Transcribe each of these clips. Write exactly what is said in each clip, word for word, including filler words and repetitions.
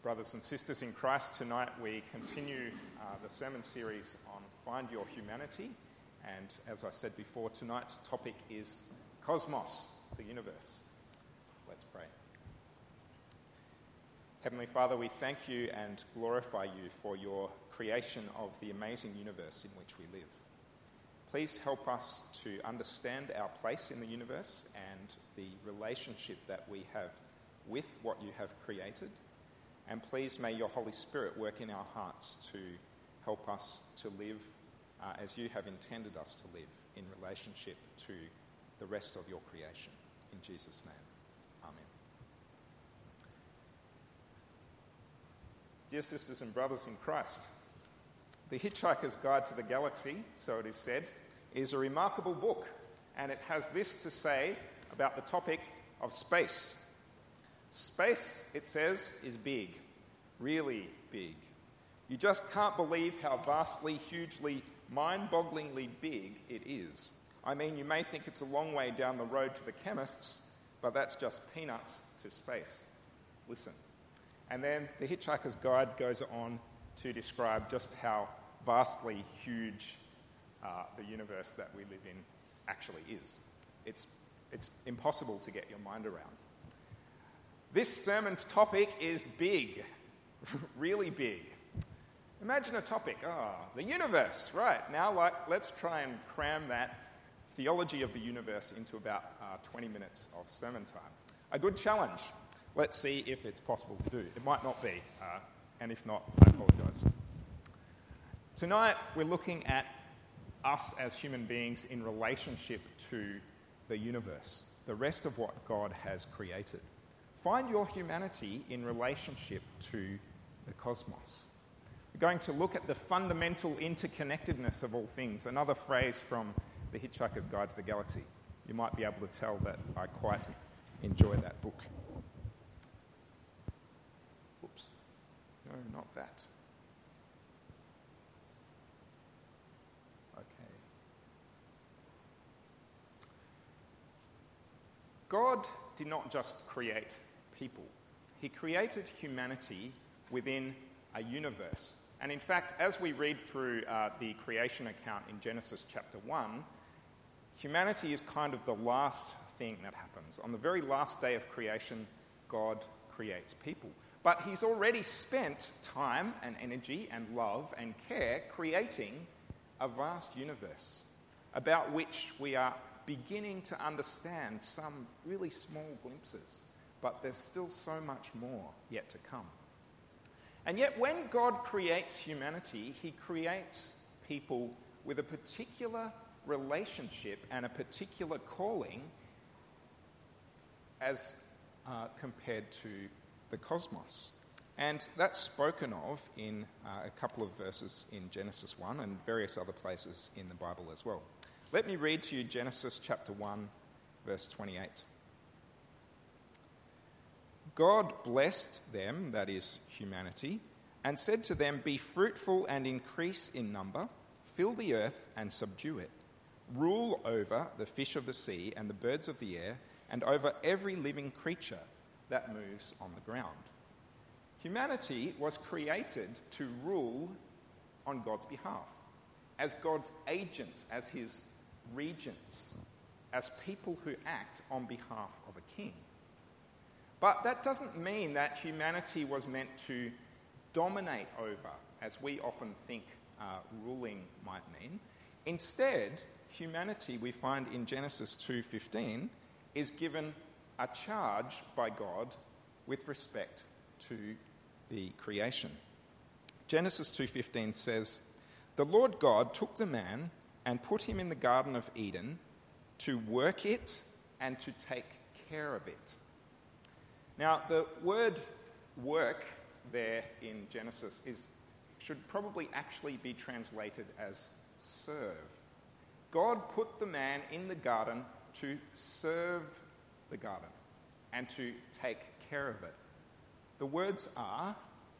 Brothers and sisters in Christ, tonight we continue uh, the sermon series on Find Your Humanity. And as I said before, tonight's topic is cosmos, the universe. Let's pray. Heavenly Father, we thank you and glorify you for your creation of the amazing universe in which we live. Please help us to understand our place in the universe and the relationship that we have with what you have created. And please may your Holy Spirit work in our hearts to help us to live uh, as you have intended us to live in relationship to the rest of your creation. In Jesus' name, amen. Dear sisters and brothers in Christ, The Hitchhiker's Guide to the Galaxy, so it is said, is a remarkable book, and it has this to say about the topic of space. Space, it says, is big, really big. You just can't believe how vastly, hugely, mind-bogglingly big it is. I mean, you may think it's a long way down the road to the chemists, but that's just peanuts to space. Listen. And then the Hitchhiker's Guide goes on to describe just how vastly huge uh, the universe that we live in actually is. It's, it's impossible to get your mind around. This sermon's topic is big, really big. Imagine a topic, ah, oh, the universe, right. Now like, let's try and cram that theology of the universe into about uh, twenty minutes of sermon time. A good challenge. Let's see if it's possible to do. It might not be, uh, and if not, I apologise. Tonight we're looking at us as human beings in relationship to the universe, the rest of what God has created. Find your humanity in relationship to the cosmos. We're going to look at the fundamental interconnectedness of all things, another phrase from The Hitchhiker's Guide to the Galaxy. You might be able to tell that I quite enjoy that book. Oops. No, not that. Okay. God did not just create people. He created humanity within a universe. And in fact, as we read through uh, the creation account in Genesis chapter one, humanity is kind of the last thing that happens. On the very last day of creation, God creates people. But he's already spent time and energy and love and care creating a vast universe about which we are beginning to understand some really small glimpses. But there's still so much more yet to come. And yet when God creates humanity, he creates people with a particular relationship and a particular calling as uh, compared to the cosmos. And that's spoken of in uh, a couple of verses in Genesis one and various other places in the Bible as well. Let me read to you Genesis chapter one, verse twenty-eight. God blessed them, that is, humanity, and said to them, "Be fruitful and increase in number, fill the earth and subdue it. Rule over the fish of the sea and the birds of the air, and over every living creature that moves on the ground." Humanity was created to rule on God's behalf, as God's agents, as his regents, as people who act on behalf of a king. But that doesn't mean that humanity was meant to dominate over, as we often think uh, ruling might mean. Instead, humanity, we find in Genesis two fifteen, is given a charge by God with respect to the creation. Genesis two fifteen says, "The Lord God took the man and put him in the Garden of Eden to work it and to take care of it." Now, the word work there in Genesis is should probably actually be translated as serve. God put the man in the garden to serve the garden and to take care of it. The words are,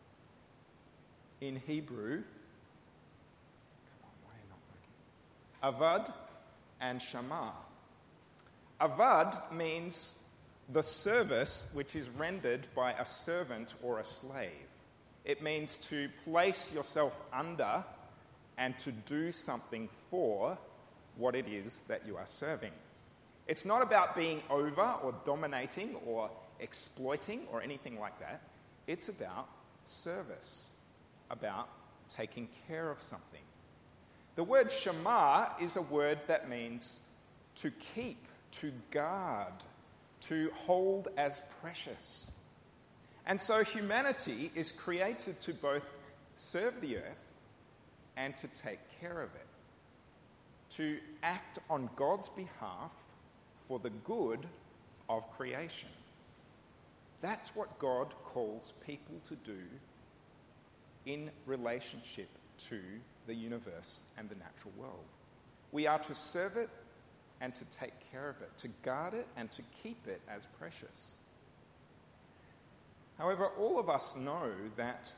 in Hebrew, come on, why are you not working? Avad and Shamar. Avad means the service which is rendered by a servant or a slave. It means to place yourself under and to do something for what it is that you are serving. It's not about being over or dominating or exploiting or anything like that. It's about service, about taking care of something. The word Shema is a word that means to keep, to guard, to hold as precious. And so humanity is created to both serve the earth and to take care of it, to act on God's behalf for the good of creation. That's what God calls people to do in relationship to the universe and the natural world. We are to serve it and to take care of it, to guard it and to keep it as precious. However, all of us know that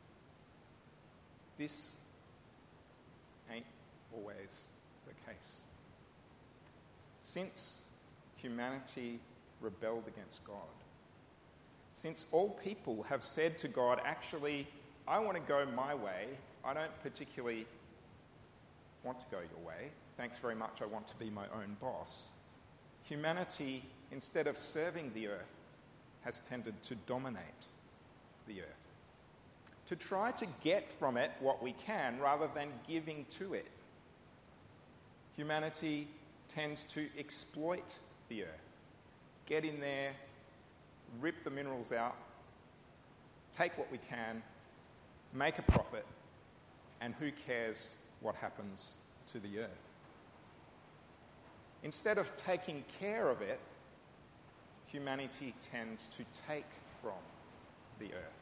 this ain't always the case. Since humanity rebelled against God, since all people have said to God, actually, I want to go my way, I don't particularly want to go your way, thanks very much, I want to be my own boss, humanity, instead of serving the earth, has tended to dominate the earth, to try to get from it what we can rather than giving to it. Humanity tends to exploit the earth, get in there, rip the minerals out, take what we can, make a profit, and who cares what happens to the earth? Instead of taking care of it, humanity tends to take from the earth.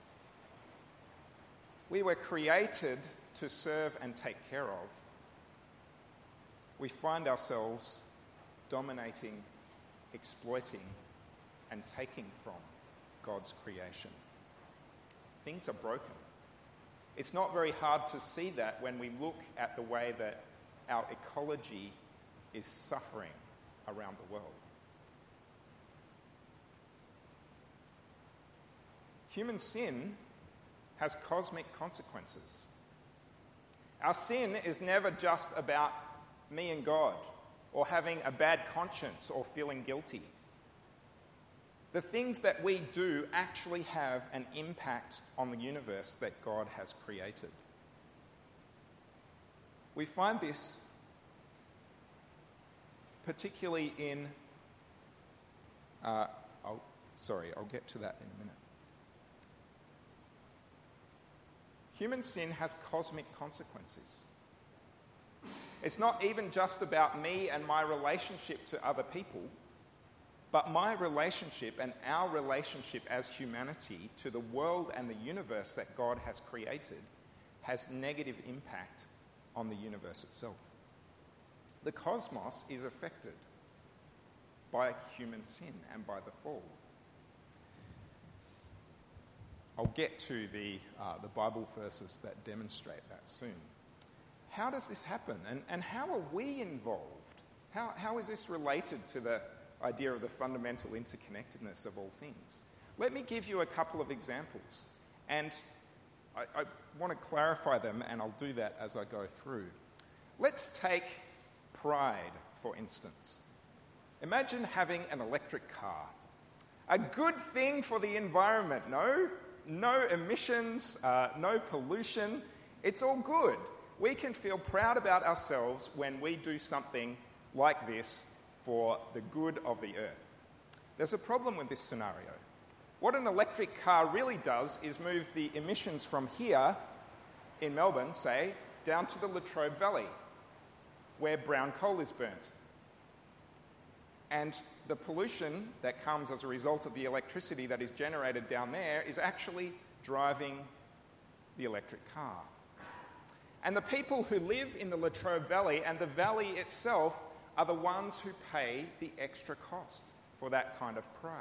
We were created to serve and take care of. We find ourselves dominating, exploiting, and taking from God's creation. Things are broken. It's not very hard to see that when we look at the way that our ecology is suffering around the world. Human sin has cosmic consequences. Our sin is never just about me and God, or having a bad conscience, or feeling guilty. The things that we do actually have an impact on the universe that God has created. We find this particularly in... Uh, I'll, sorry, I'll get to that in a minute. Human sin has cosmic consequences. It's not even just about me and my relationship to other people, but my relationship and our relationship as humanity to the world and the universe that God has created has negative impact on the universe itself. The cosmos is affected by human sin and by the fall. I'll get to the, uh, the Bible verses that demonstrate that soon. How does this happen? And, and how are we involved? How, how is this related to the idea of the fundamental interconnectedness of all things? Let me give you a couple of examples. And I, I want to clarify them, and I'll do that as I go through. Let's take pride, for instance. Imagine having an electric car. A good thing for the environment, no? No emissions, uh, no pollution. It's all good. We can feel proud about ourselves when we do something like this for the good of the earth. There's a problem with this scenario. What an electric car really does is move the emissions from here in Melbourne, say, down to the Latrobe Valley, where brown coal is burnt. And the pollution that comes as a result of the electricity that is generated down there is actually driving the electric car. And the people who live in the Latrobe Valley and the valley itself are the ones who pay the extra cost for that kind of pride.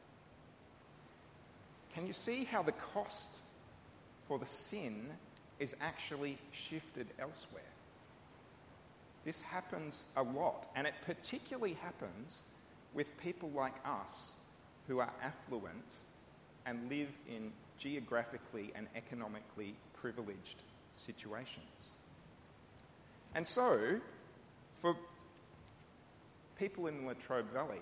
Can you see how the cost for the sin is actually shifted elsewhere? This happens a lot, and it particularly happens with people like us who are affluent and live in geographically and economically privileged situations. And so, for people in the Latrobe Valley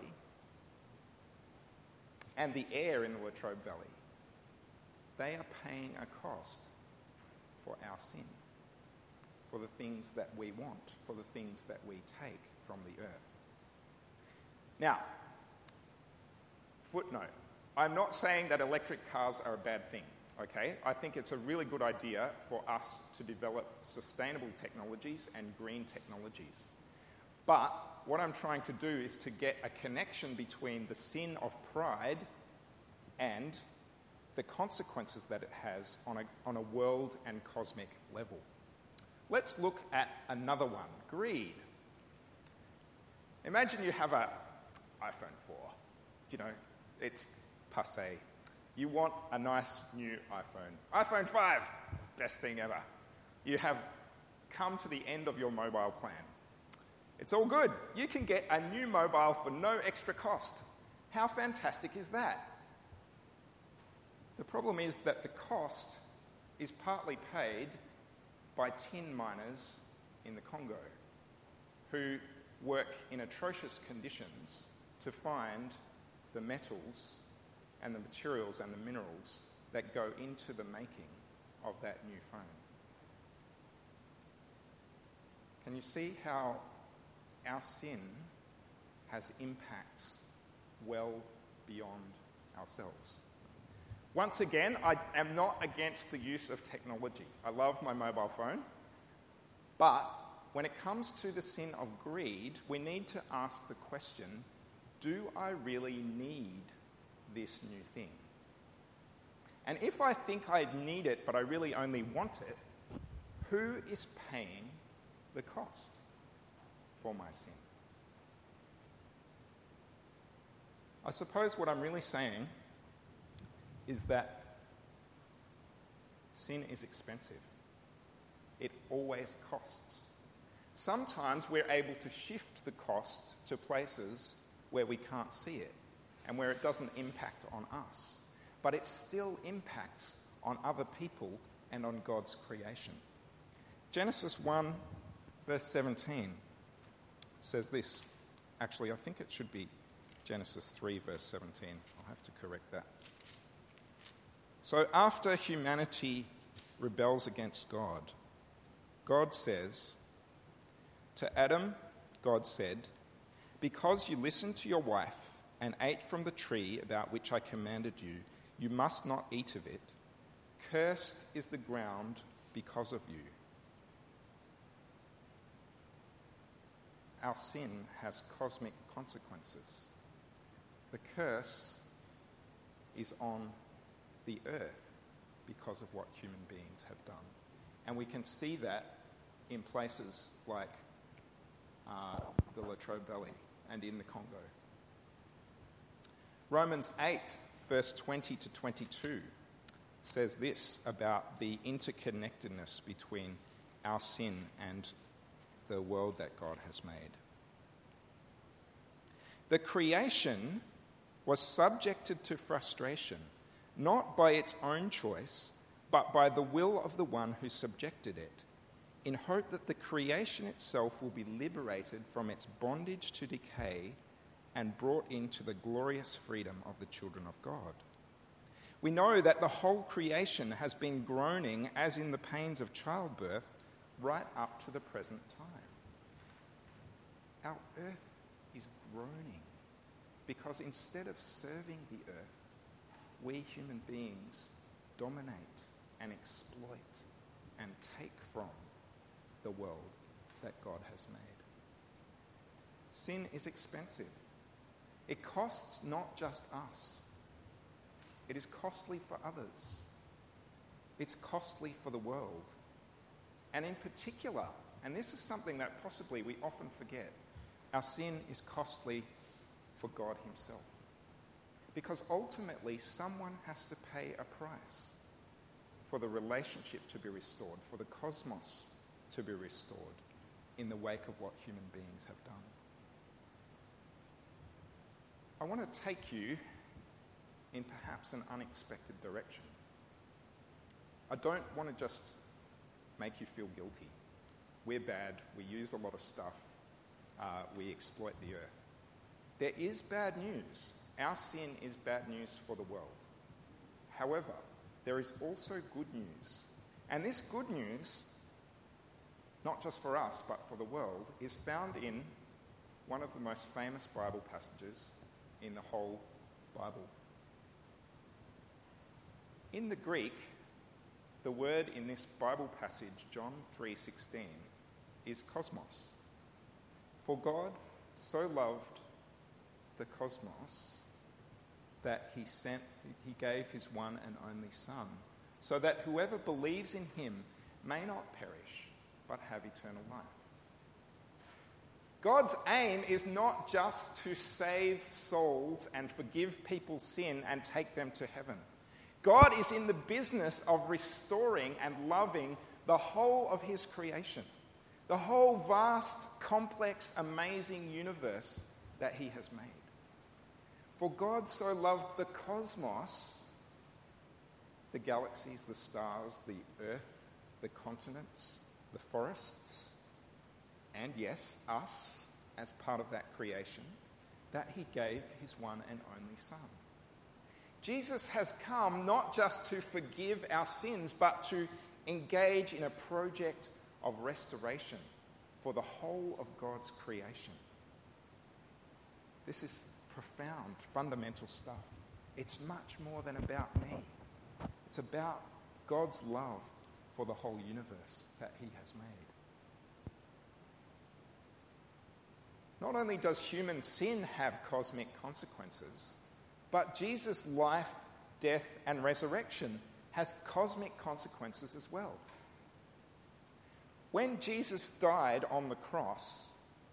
and the air in the Latrobe Valley, they are paying a cost for our sin, for the things that we want, for the things that we take from the earth. Now, footnote, I'm not saying that electric cars are a bad thing, okay? I think it's a really good idea for us to develop sustainable technologies and green technologies. But what I'm trying to do is to get a connection between the sin of pride and the consequences that it has on a, on a world and cosmic level. Let's look at another one, greed. Imagine you have an iPhone four. You know, it's passé. You want a nice new iPhone. iPhone five, best thing ever. You have come to the end of your mobile plan. It's all good. You can get a new mobile for no extra cost. How fantastic is that? The problem is that the cost is partly paid by tin miners in the Congo who work in atrocious conditions to find the metals and the materials and the minerals that go into the making of that new phone. Can you see how our sin has impacts well beyond ourselves? Once again, I am not against the use of technology. I love my mobile phone. But when it comes to the sin of greed, we need to ask the question, do I really need this new thing? And if I think I need it, but I really only want it, who is paying the cost for my sin? I suppose what I'm really saying is that sin is expensive. It always costs. Sometimes we're able to shift the cost to places where we can't see it and where it doesn't impact on us, but it still impacts on other people and on God's creation. Genesis one, verse seventeen says this. Actually, I think it should be Genesis three, verse seventeen. I'll have to correct that. So after humanity rebels against God, God says, to Adam, God said, because you listened to your wife and ate from the tree about which I commanded you, you must not eat of it. Cursed is the ground because of you. Our sin has cosmic consequences. The curse is on the earth because of what human beings have done. And we can see that in places like uh, the Latrobe Valley and in the Congo. Romans eight, verse twenty to twenty-two says this about the interconnectedness between our sin and the world that God has made. The creation was subjected to frustration, not by its own choice, but by the will of the one who subjected it, in hope that the creation itself will be liberated from its bondage to decay and brought into the glorious freedom of the children of God. We know that the whole creation has been groaning as in the pains of childbirth right up to the present time. Our earth is groaning because instead of serving the earth, we human beings dominate and exploit and take from the world that God has made. Sin is expensive. It costs not just us. It is costly for others. It's costly for the world. And in particular, and this is something that possibly we often forget, our sin is costly for God himself. Because ultimately, someone has to pay a price for the relationship to be restored, for the cosmos to be restored in the wake of what human beings have done. I want to take you in perhaps an unexpected direction. I don't want to just make you feel guilty. We're bad, we use a lot of stuff, uh, we exploit the earth. There is bad news. Our sin is bad news for the world. However, there is also good news. And this good news, not just for us, but for the world, is found in one of the most famous Bible passages in the whole Bible. In the Greek, the word in this Bible passage, John three sixteen, is cosmos. For God so loved the cosmos that he sent, he gave his one and only Son, so that whoever believes in him may not perish, but have eternal life. God's aim is not just to save souls and forgive people's sin and take them to heaven. God is in the business of restoring and loving the whole of his creation, the whole vast, complex, amazing universe that he has made. For God so loved the cosmos, the galaxies, the stars, the earth, the continents, the forests, and yes, us as part of that creation, that he gave his one and only Son. Jesus has come not just to forgive our sins, but to engage in a project of restoration for the whole of God's creation. This is profound, fundamental stuff. It's much more than about me. It's about God's love for the whole universe that he has made. Not only does human sin have cosmic consequences, but Jesus' life, death, and resurrection has cosmic consequences as well. When Jesus died on the cross,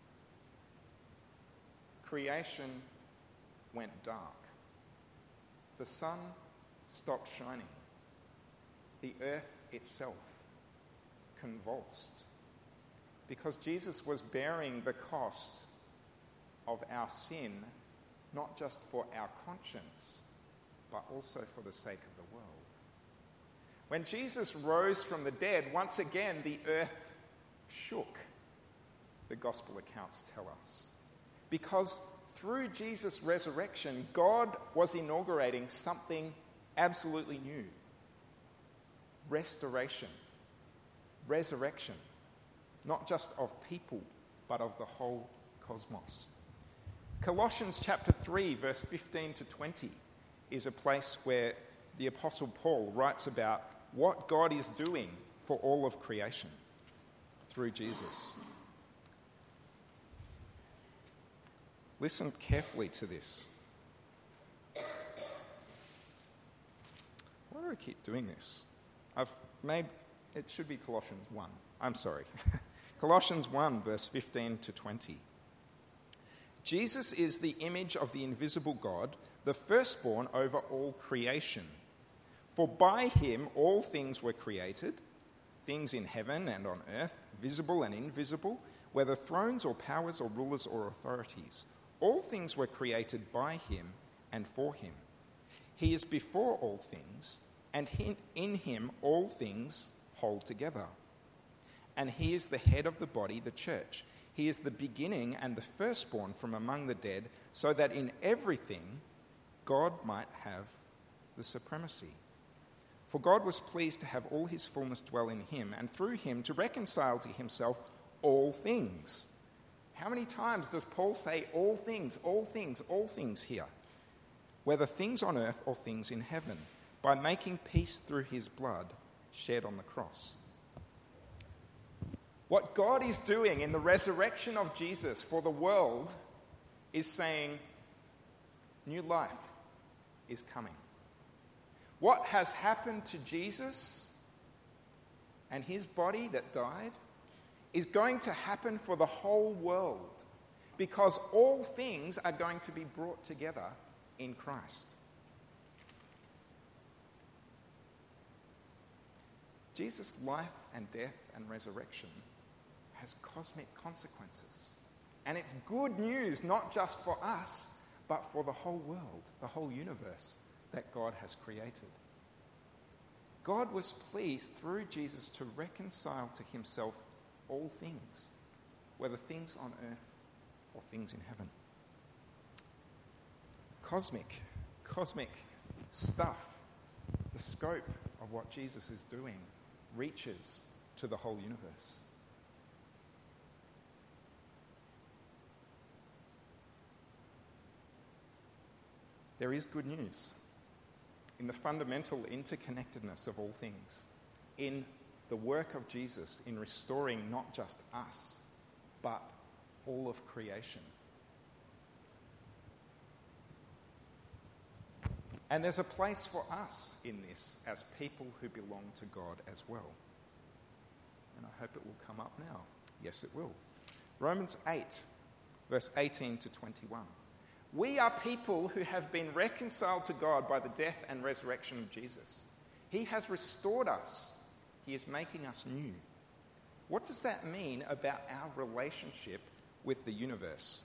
creation went dark. The sun stopped shining. The earth itself convulsed, because Jesus was bearing the cost of our sin, not just for our conscience, but also for the sake of the world. When Jesus rose from the dead, once again the earth shook, the gospel accounts tell us. Because through Jesus' resurrection, God was inaugurating something absolutely new. Restoration. Resurrection. Not just of people, but of the whole cosmos. Colossians chapter three, verse fifteen to twenty, is a place where the Apostle Paul writes about what God is doing for all of creation through Jesus. Listen carefully to this. Why do I keep doing this? I've made, it should be Colossians one. I'm sorry. Colossians one, verse fifteen to twenty. Jesus is the image of the invisible God, the firstborn over all creation. For by him all things were created, things in heaven and on earth, visible and invisible, whether thrones or powers or rulers or authorities. All things were created by him and for him. He is before all things, and in him all things hold together. And he is the head of the body, the church. He is the beginning and the firstborn from among the dead, so that in everything God might have the supremacy. For God was pleased to have all his fullness dwell in him, and through him to reconcile to himself all things. How many times does Paul say all things, all things, all things here? Whether things on earth or things in heaven, by making peace through his blood shed on the cross. What God is doing in the resurrection of Jesus for the world is saying, new life is coming. What has happened to Jesus and his body that died is going to happen for the whole world, because all things are going to be brought together in Christ. Jesus' life and death and resurrection has cosmic consequences. And it's good news not just for us, but for the whole world, the whole universe that God has created. God was pleased through Jesus to reconcile to himself all things, whether things on earth or things in heaven. Cosmic, cosmic stuff, the scope of what Jesus is doing reaches to the whole universe. There is good news in the fundamental interconnectedness of all things, in the work of Jesus in restoring not just us, but all of creation. And there's a place for us in this as people who belong to God as well. And I hope it will come up now. Yes, it will. Romans eight, verse eighteen to twenty-one. We are people who have been reconciled to God by the death and resurrection of Jesus. He has restored us. He is making us new. What does that mean about our relationship with the universe?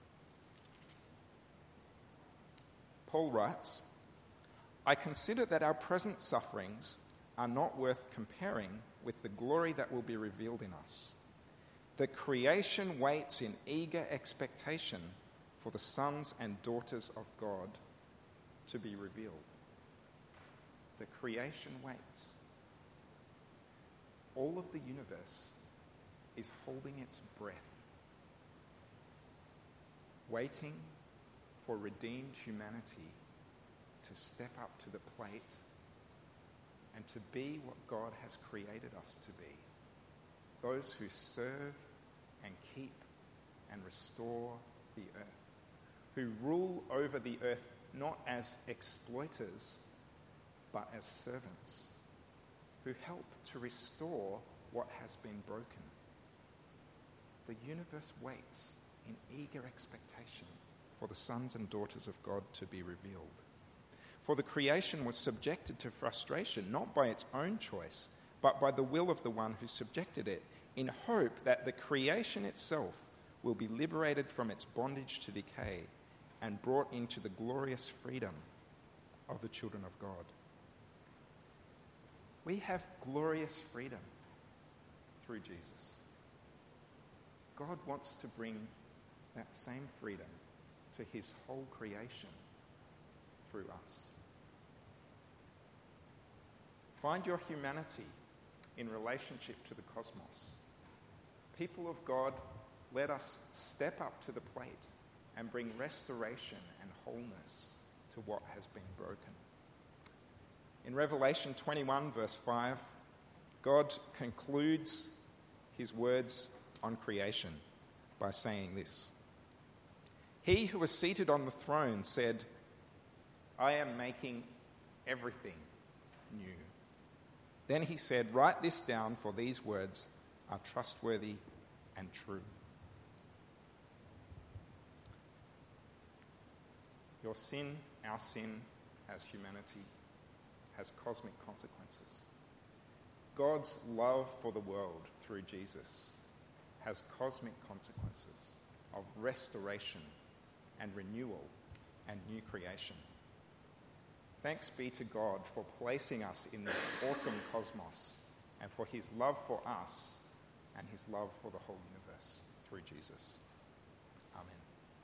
Paul writes, I consider that our present sufferings are not worth comparing with the glory that will be revealed in us. The creation waits in eager expectation for the sons and daughters of God to be revealed. The creation waits. All of the universe is holding its breath, waiting for redeemed humanity to step up to the plate and to be what God has created us to be. Those who serve and keep and restore the earth, who rule over the earth not as exploiters, but as servants, who help to restore what has been broken. The universe waits in eager expectation for the sons and daughters of God to be revealed. For the creation was subjected to frustration, not by its own choice, but by the will of the one who subjected it, in hope that the creation itself will be liberated from its bondage to decay and brought into the glorious freedom of the children of God. We have glorious freedom through Jesus. God wants to bring that same freedom to his whole creation through us. Find your humanity in relationship to the cosmos. People of God, let us step up to the plate and bring restoration and wholeness to what has been broken. In Revelation twenty-one, verse five, God concludes his words on creation by saying this. He who was seated on the throne said, I am making everything new. Then he said, write this down, for these words are trustworthy and true. Your sin, our sin as humanity, has cosmic consequences. God's love for the world through Jesus has cosmic consequences of restoration and renewal and new creation. Thanks be to God for placing us in this awesome cosmos and for his love for us and his love for the whole universe through Jesus.